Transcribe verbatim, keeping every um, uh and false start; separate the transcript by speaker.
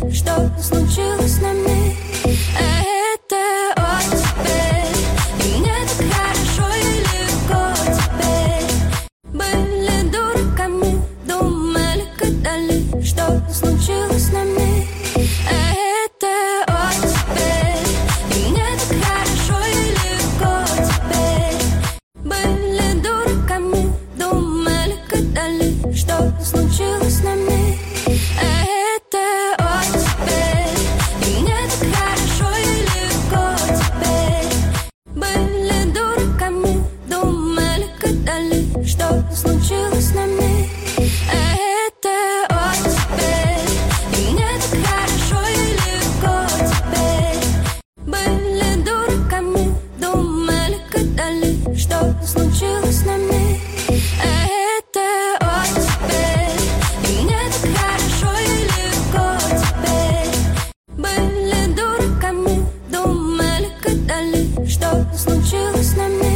Speaker 1: что случилось с нами. Это от тебя, и мне так хорошо и легко теперь. Были дураками, думали, гадали, что случилось с нами. Это от тебя, и мне так хорошо и легко теперь. Были дураками, думали, гадали, что случилось с нами. Это от тебя, и мне так хорошо и легко теперь. Были дураками, думали, гадали, что случилось с нами. Это от тебя, и мне так хорошо и легко теперь. Были дураками, думали, гадали, что случилось с нами. Это от тебя, и мне так хорошо и легко теперь. Были дураками, думали, гадали, что случилось с нами.